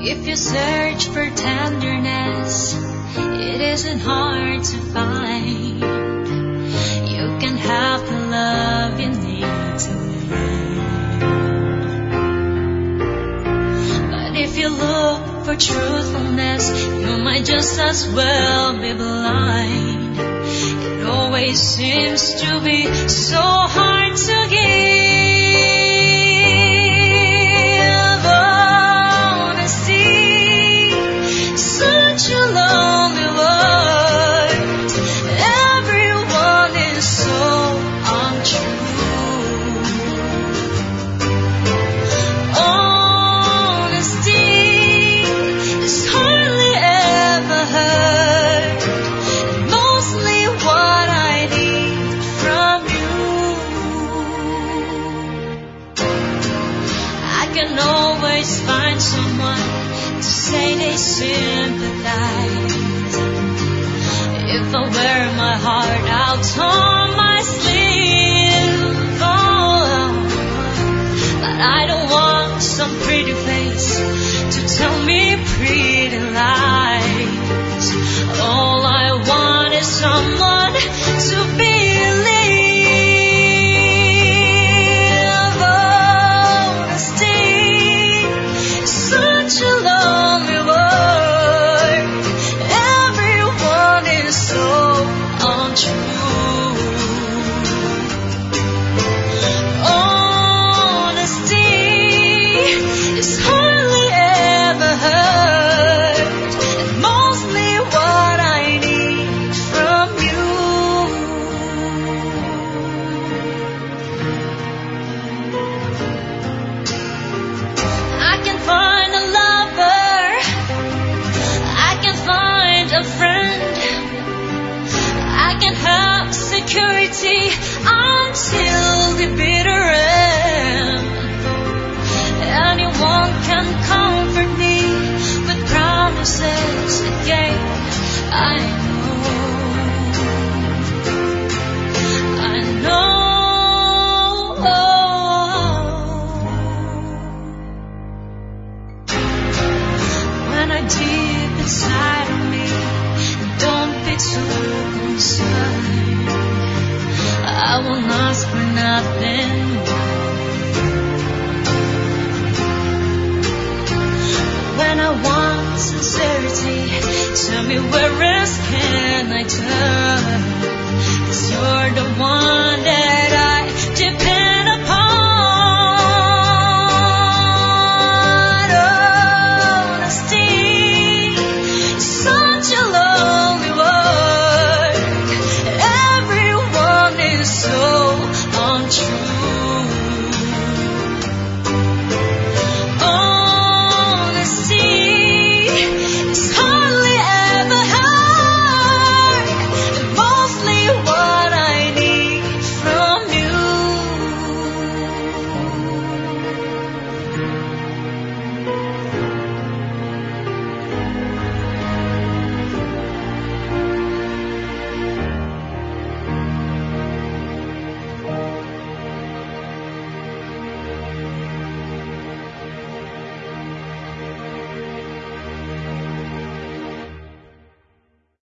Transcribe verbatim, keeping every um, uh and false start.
If you search for tenderness, it isn't hard to find. You can have the love you need to live. But if you look for truthfulness, you might just as well be blind. It always seems to be so hard to give. Sympathize. If I wear my heart out on my sleeve, oh, but I don't want some pretty face to tell me pretty lies. All I want is someone to believe. Honesty is such a lonely word. Until the bitter end. Anyone can comfort me with promises again. I know, I know. When I deep inside of me, don't be too concerned. I won't ask for nothing more. When I want sincerity, tell me where else can I turn? 'Cause you're the